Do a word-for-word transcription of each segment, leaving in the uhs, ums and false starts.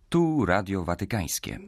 Tu Radio Watykańskie.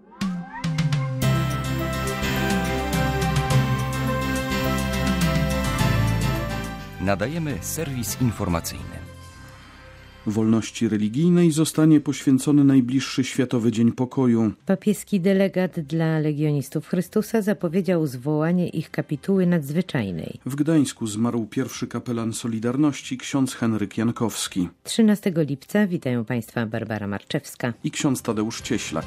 Nadajemy serwis informacyjny. Wolności religijnej zostanie poświęcony najbliższy Światowy Dzień Pokoju. Papieski delegat dla Legionistów Chrystusa zapowiedział zwołanie ich kapituły nadzwyczajnej. W Gdańsku zmarł pierwszy kapelan Solidarności, ksiądz Henryk Jankowski. trzynastego lipca witają Państwa Barbara Marczewska i ksiądz Tadeusz Cieślak.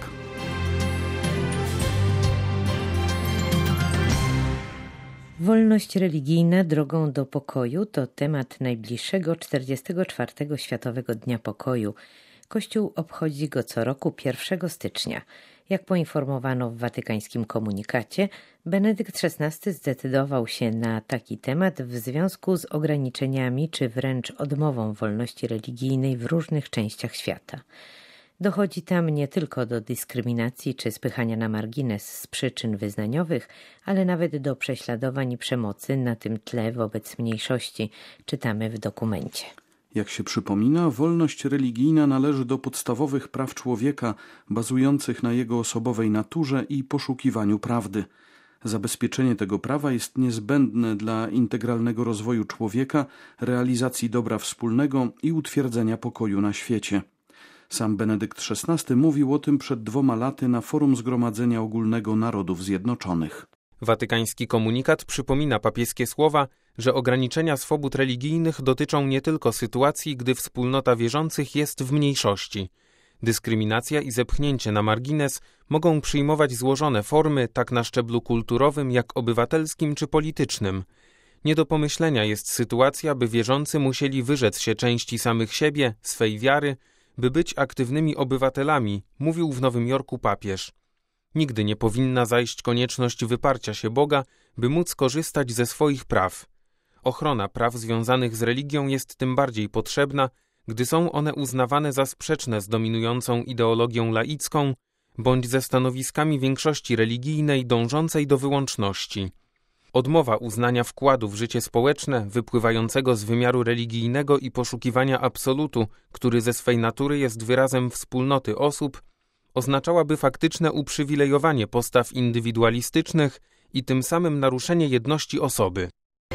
Wolność religijna drogą do pokoju to temat najbliższego czterdziestego czwartego Światowego Dnia Pokoju. Kościół obchodzi go co roku pierwszego stycznia. Jak poinformowano w watykańskim komunikacie, Benedykt szesnasty zdecydował się na taki temat w związku z ograniczeniami czy wręcz odmową wolności religijnej w różnych częściach świata. Dochodzi tam nie tylko do dyskryminacji czy spychania na margines z przyczyn wyznaniowych, ale nawet do prześladowań i przemocy na tym tle wobec mniejszości, czytamy w dokumencie. Jak się przypomina, wolność religijna należy do podstawowych praw człowieka, bazujących na jego osobowej naturze i poszukiwaniu prawdy. Zabezpieczenie tego prawa jest niezbędne dla integralnego rozwoju człowieka, realizacji dobra wspólnego i utwierdzenia pokoju na świecie. Sam Benedykt szesnasty mówił o tym przed dwoma laty na forum Zgromadzenia Ogólnego Narodów Zjednoczonych. Watykański komunikat przypomina papieskie słowa, że ograniczenia swobód religijnych dotyczą nie tylko sytuacji, gdy wspólnota wierzących jest w mniejszości. Dyskryminacja i zepchnięcie na margines mogą przyjmować złożone formy tak na szczeblu kulturowym, jak obywatelskim czy politycznym. Nie do pomyślenia jest sytuacja, by wierzący musieli wyrzec się części samych siebie, swej wiary, by być aktywnymi obywatelami, mówił w Nowym Jorku papież. Nigdy nie powinna zajść konieczność wyparcia się Boga, by móc korzystać ze swoich praw. Ochrona praw związanych z religią jest tym bardziej potrzebna, gdy są one uznawane za sprzeczne z dominującą ideologią laicką bądź ze stanowiskami większości religijnej dążącej do wyłączności. Odmowa uznania wkładu w życie społeczne wypływającego z wymiaru religijnego i poszukiwania absolutu, który ze swej natury jest wyrazem wspólnoty osób, oznaczałaby faktyczne uprzywilejowanie postaw indywidualistycznych i tym samym naruszenie jedności osoby.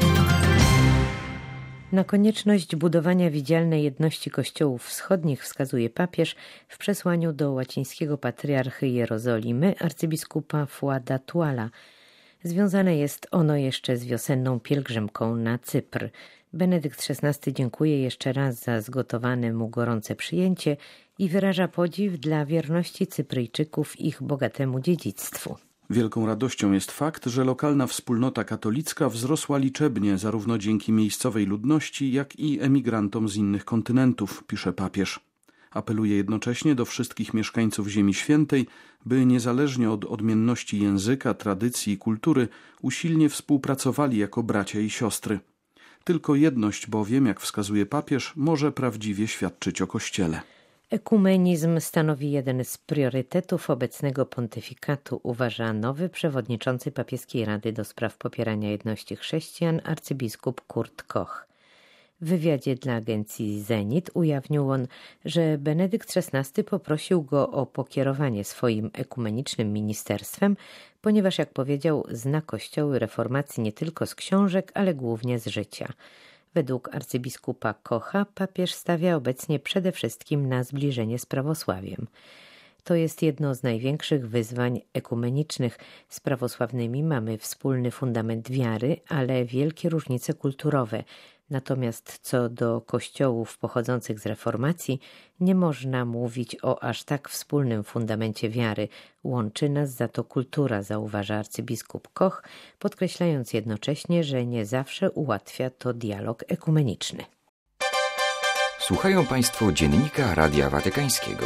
Na konieczność budowania widzialnej jedności kościołów wschodnich wskazuje papież w przesłaniu do łacińskiego patriarchy Jerozolimy arcybiskupa Fuada Tuala. Związane jest ono jeszcze z wiosenną pielgrzymką na Cypr. Benedykt szesnasty dziękuje jeszcze raz za zgotowane mu gorące przyjęcie i wyraża podziw dla wierności Cypryjczyków ich bogatemu dziedzictwu. Wielką radością jest fakt, że lokalna wspólnota katolicka wzrosła liczebnie zarówno dzięki miejscowej ludności, jak i emigrantom z innych kontynentów, pisze papież. Apeluje jednocześnie do wszystkich mieszkańców Ziemi Świętej, by niezależnie od odmienności języka, tradycji i kultury usilnie współpracowali jako bracia i siostry. Tylko jedność bowiem, jak wskazuje papież, może prawdziwie świadczyć o Kościele. Ekumenizm stanowi jeden z priorytetów obecnego pontyfikatu, uważa nowy przewodniczący Papieskiej Rady do spraw popierania jedności chrześcijan arcybiskup Kurt Koch. W wywiadzie dla agencji Zenit ujawnił on, że Benedykt szesnasty poprosił go o pokierowanie swoim ekumenicznym ministerstwem, ponieważ, jak powiedział, zna kościoły reformacji nie tylko z książek, ale głównie z życia. Według arcybiskupa Kocha papież stawia obecnie przede wszystkim na zbliżenie z prawosławiem. To jest jedno z największych wyzwań ekumenicznych. Z prawosławnymi mamy wspólny fundament wiary, ale wielkie różnice kulturowe. Natomiast co do kościołów pochodzących z reformacji, nie można mówić o aż tak wspólnym fundamencie wiary. Łączy nas za to kultura, zauważa arcybiskup Koch, podkreślając jednocześnie, że nie zawsze ułatwia to dialog ekumeniczny. Słuchają Państwo Dziennika Radia Watykańskiego.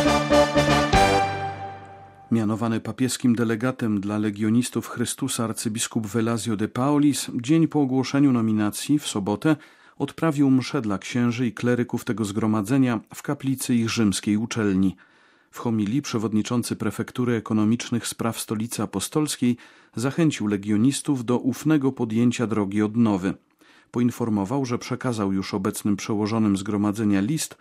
Mianowany papieskim delegatem dla Legionistów Chrystusa arcybiskup Velasio de Paulis dzień po ogłoszeniu nominacji w sobotę odprawił mszę dla księży i kleryków tego zgromadzenia w kaplicy ich rzymskiej uczelni. W homilii przewodniczący prefektury ekonomicznych spraw Stolicy Apostolskiej zachęcił legionistów do ufnego podjęcia drogi odnowy. Poinformował, że przekazał już obecnym przełożonym zgromadzenia list,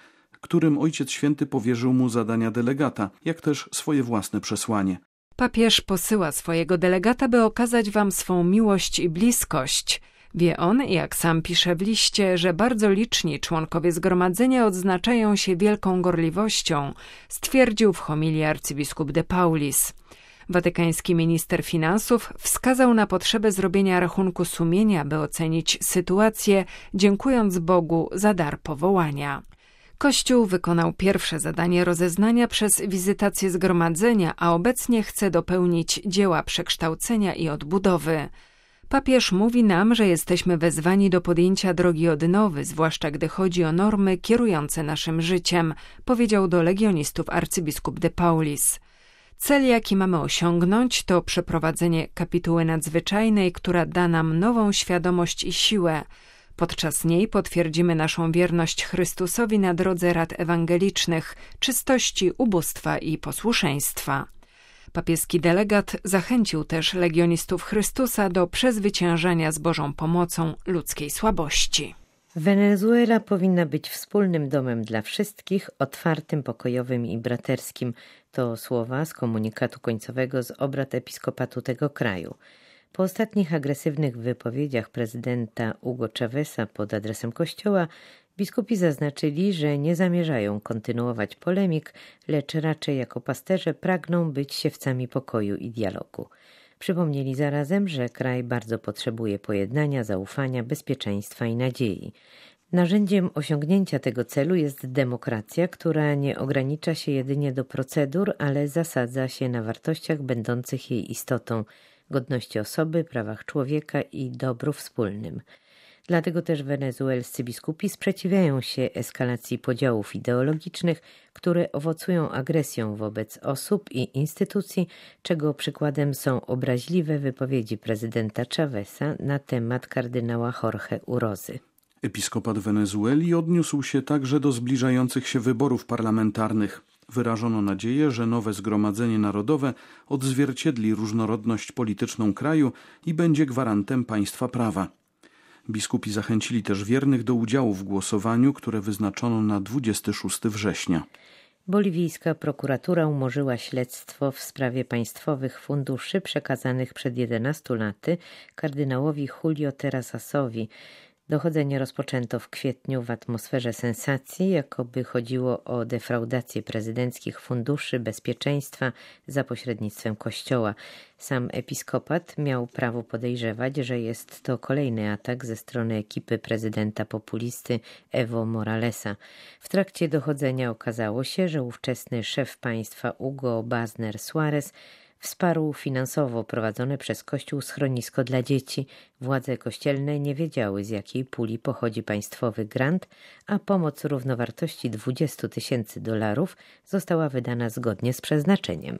którym Ojciec Święty powierzył mu zadania delegata, jak też swoje własne przesłanie. Papież posyła swojego delegata, by okazać wam swą miłość i bliskość. Wie on, jak sam pisze w liście, że bardzo liczni członkowie zgromadzenia odznaczają się wielką gorliwością, stwierdził w homilii arcybiskup de Paulis. Watykański minister finansów wskazał na potrzebę zrobienia rachunku sumienia, by ocenić sytuację, dziękując Bogu za dar powołania. Kościół wykonał pierwsze zadanie rozeznania przez wizytację zgromadzenia, a obecnie chce dopełnić dzieła przekształcenia i odbudowy. Papież mówi nam, że jesteśmy wezwani do podjęcia drogi odnowy, zwłaszcza gdy chodzi o normy kierujące naszym życiem, powiedział do legionistów arcybiskup de Paulis. Cel, jaki mamy osiągnąć, to przeprowadzenie kapituły nadzwyczajnej, która da nam nową świadomość i siłę. Podczas niej potwierdzimy naszą wierność Chrystusowi na drodze rad ewangelicznych, czystości, ubóstwa i posłuszeństwa. Papieski delegat zachęcił też legionistów Chrystusa do przezwyciężania z Bożą pomocą ludzkiej słabości. Wenezuela powinna być wspólnym domem dla wszystkich, otwartym, pokojowym i braterskim. To słowa z komunikatu końcowego z obrad episkopatu tego kraju. Po ostatnich agresywnych wypowiedziach prezydenta Hugo Cháveza pod adresem kościoła, biskupi zaznaczyli, że nie zamierzają kontynuować polemik, lecz raczej jako pasterze pragną być siewcami pokoju i dialogu. Przypomnieli zarazem, że kraj bardzo potrzebuje pojednania, zaufania, bezpieczeństwa i nadziei. Narzędziem osiągnięcia tego celu jest demokracja, która nie ogranicza się jedynie do procedur, ale zasadza się na wartościach będących jej istotą, godności osoby, prawach człowieka i dobru wspólnym. Dlatego też wenezuelscy biskupi sprzeciwiają się eskalacji podziałów ideologicznych, które owocują agresją wobec osób i instytucji, czego przykładem są obraźliwe wypowiedzi prezydenta Cháveza na temat kardynała Jorge Urozy. Episkopat Wenezueli odniósł się także do zbliżających się wyborów parlamentarnych. Wyrażono nadzieję, że nowe Zgromadzenie Narodowe odzwierciedli różnorodność polityczną kraju i będzie gwarantem państwa prawa. Biskupi zachęcili też wiernych do udziału w głosowaniu, które wyznaczono na dwudziestego szóstego września. Boliwijska prokuratura umorzyła śledztwo w sprawie państwowych funduszy przekazanych przed jedenastoma laty kardynałowi Julio Terrasasowi. Dochodzenie rozpoczęto w kwietniu w atmosferze sensacji, jakoby chodziło o defraudację prezydenckich funduszy bezpieczeństwa za pośrednictwem Kościoła. Sam episkopat miał prawo podejrzewać, że jest to kolejny atak ze strony ekipy prezydenta populisty Evo Moralesa. W trakcie dochodzenia okazało się, że ówczesny szef państwa Hugo Bazner Suarez wsparł finansowo prowadzone przez Kościół schronisko dla dzieci. Władze kościelne nie wiedziały, z jakiej puli pochodzi państwowy grant, a pomoc równowartości dwudziestu tysięcy dolarów została wydana zgodnie z przeznaczeniem.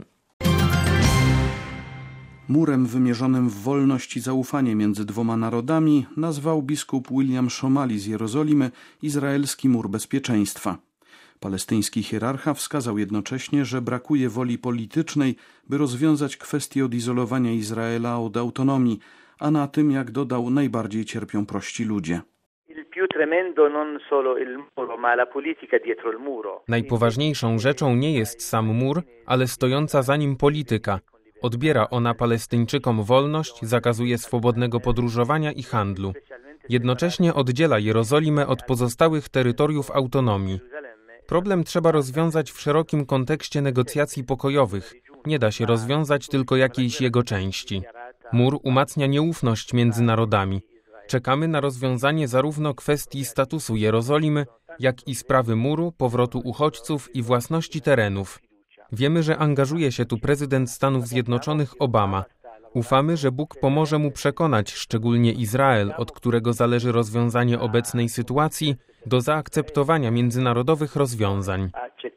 Murem wymierzonym w wolność i zaufanie między dwoma narodami nazwał biskup William Szomali z Jerozolimy izraelski mur bezpieczeństwa. Palestyński hierarcha wskazał jednocześnie, że brakuje woli politycznej, by rozwiązać kwestię odizolowania Izraela od autonomii, a na tym, jak dodał, najbardziej cierpią prości ludzie. Najpoważniejszą rzeczą nie jest sam mur, ale stojąca za nim polityka. Odbiera ona Palestyńczykom wolność, zakazuje swobodnego podróżowania i handlu. Jednocześnie oddziela Jerozolimę od pozostałych terytoriów autonomii. Problem trzeba rozwiązać w szerokim kontekście negocjacji pokojowych. Nie da się rozwiązać tylko jakiejś jego części. Mur umacnia nieufność między narodami. Czekamy na rozwiązanie zarówno kwestii statusu Jerozolimy, jak i sprawy muru, powrotu uchodźców i własności terenów. Wiemy, że angażuje się tu prezydent Stanów Zjednoczonych Obama. Ufamy, że Bóg pomoże mu przekonać szczególnie Izrael, od którego zależy rozwiązanie obecnej sytuacji, do zaakceptowania międzynarodowych rozwiązań.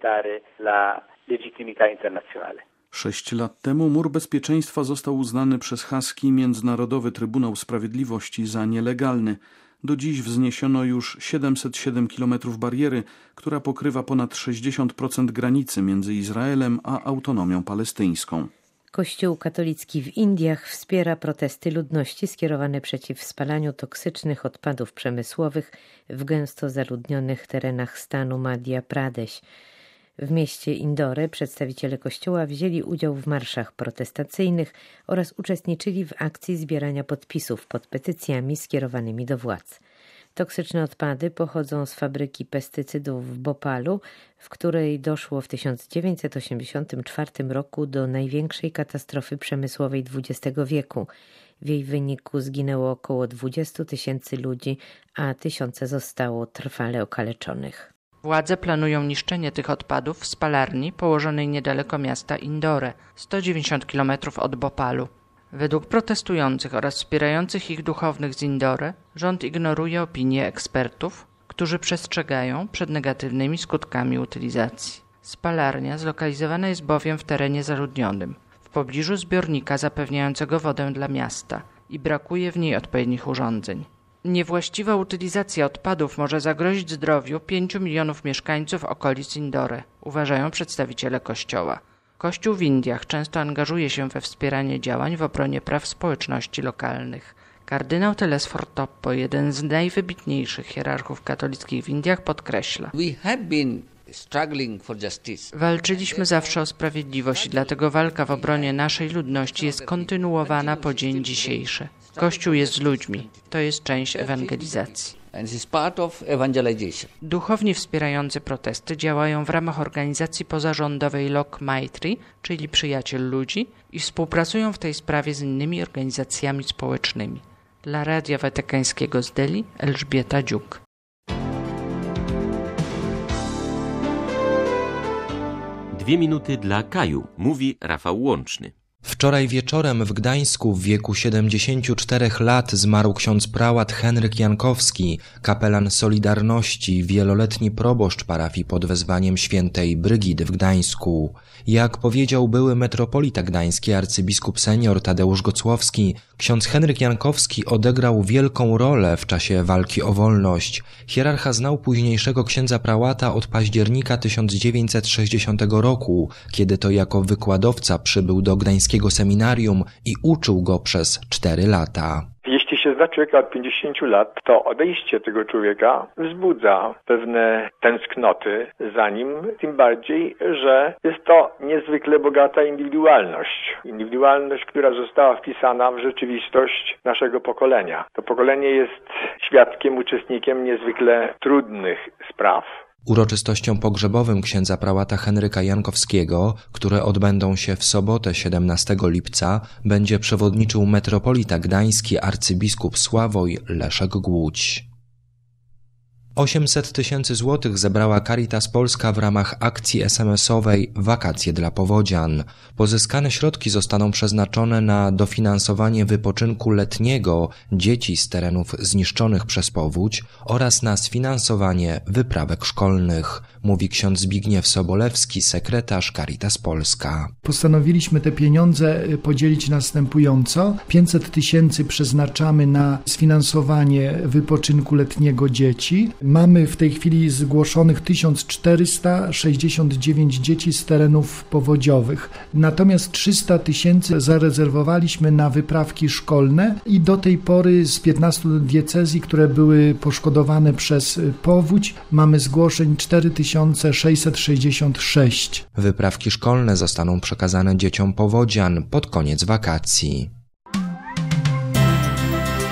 Sześć lat temu mur bezpieczeństwa został uznany przez haski Międzynarodowy Trybunał Sprawiedliwości za nielegalny. Do dziś wzniesiono już siedemset siedem kilometrów bariery, która pokrywa ponad sześćdziesiąt procent granicy między Izraelem a autonomią palestyńską. Kościół katolicki w Indiach wspiera protesty ludności skierowane przeciw spalaniu toksycznych odpadów przemysłowych w gęsto zaludnionych terenach stanu Madhya Pradesh. W mieście Indore przedstawiciele kościoła wzięli udział w marszach protestacyjnych oraz uczestniczyli w akcji zbierania podpisów pod petycjami skierowanymi do władz. Toksyczne odpady pochodzą z fabryki pestycydów w Bhopalu, w której doszło w tysiąc dziewięćset osiemdziesiątym czwartym roku do największej katastrofy przemysłowej dwudziestego wieku. W jej wyniku zginęło około dwadzieścia tysięcy ludzi, a tysiące zostało trwale okaleczonych. Władze planują niszczenie tych odpadów w spalarni położonej niedaleko miasta Indore, sto dziewięćdziesiąt kilometrów od Bhopalu. Według protestujących oraz wspierających ich duchownych z Indore, rząd ignoruje opinie ekspertów, którzy przestrzegają przed negatywnymi skutkami utylizacji. Spalarnia zlokalizowana jest bowiem w terenie zaludnionym, w pobliżu zbiornika zapewniającego wodę dla miasta i brakuje w niej odpowiednich urządzeń. Niewłaściwa utylizacja odpadów może zagrozić zdrowiu pięciu milionów mieszkańców okolic Indore, uważają przedstawiciele Kościoła. Kościół w Indiach często angażuje się we wspieranie działań w obronie praw społeczności lokalnych. Kardynał Telesford Toppo, jeden z najwybitniejszych hierarchów katolickich w Indiach, podkreśla: Walczyliśmy zawsze o sprawiedliwość i dlatego walka w obronie naszej ludności jest kontynuowana po dzień dzisiejszy. Kościół jest z ludźmi. To jest część ewangelizacji. Duchowni wspierający protesty działają w ramach organizacji pozarządowej Lok Maitri, czyli Przyjaciel Ludzi, i współpracują w tej sprawie z innymi organizacjami społecznymi. Dla Radia Watykańskiego z Delhi Elżbieta Dziuk. Dwie minuty dla Kaju, mówi Rafał Łączny. Wczoraj wieczorem w Gdańsku w wieku siedemdziesięciu czterech lat zmarł ksiądz prałat Henryk Jankowski, kapelan Solidarności, wieloletni proboszcz parafii pod wezwaniem świętej Brygidy w Gdańsku. Jak powiedział były metropolita gdański arcybiskup senior Tadeusz Gocłowski, ksiądz Henryk Jankowski odegrał wielką rolę w czasie walki o wolność. Hierarcha znał późniejszego księdza prałata od października tysiąc dziewięćset sześćdziesiątego roku, kiedy to jako wykładowca przybył do gdańskiego seminarium i uczył go przez cztery lata. Jeśli się zna człowieka od pięćdziesięciu lat, to odejście tego człowieka wzbudza pewne tęsknoty za nim, tym bardziej, że jest to niezwykle bogata indywidualność. Indywidualność, która została wpisana w rzeczywistość naszego pokolenia. To pokolenie jest świadkiem, uczestnikiem niezwykle trudnych spraw. Uroczystościom pogrzebowym księdza prałata Henryka Jankowskiego, które odbędą się w sobotę siedemnastego lipca, będzie przewodniczył metropolita gdański arcybiskup Sławoj Leszek Głódź. osiemset tysięcy złotych zebrała Caritas Polska w ramach akcji es em esowej Wakacje dla powodzian. Pozyskane środki zostaną przeznaczone na dofinansowanie wypoczynku letniego dzieci z terenów zniszczonych przez powódź oraz na sfinansowanie wyprawek szkolnych, mówi ksiądz Zbigniew Sobolewski, sekretarz Caritas Polska. Postanowiliśmy te pieniądze podzielić następująco. pięćset tysięcy przeznaczamy na sfinansowanie wypoczynku letniego dzieci. Mamy w tej chwili zgłoszonych tysiąc czterysta sześćdziesiąt dziewięć dzieci z terenów powodziowych. Natomiast trzysta tysięcy zarezerwowaliśmy na wyprawki szkolne i do tej pory z piętnastu diecezji, które były poszkodowane przez powódź, mamy zgłoszeń cztery tysiące sześćset sześćdziesiąt sześć. Wyprawki szkolne zostaną przekazane dzieciom powodzian pod koniec wakacji.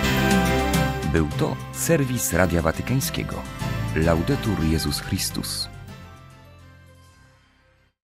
Był to serwis Radia Watykańskiego. Laudetur Jezus Chrystus.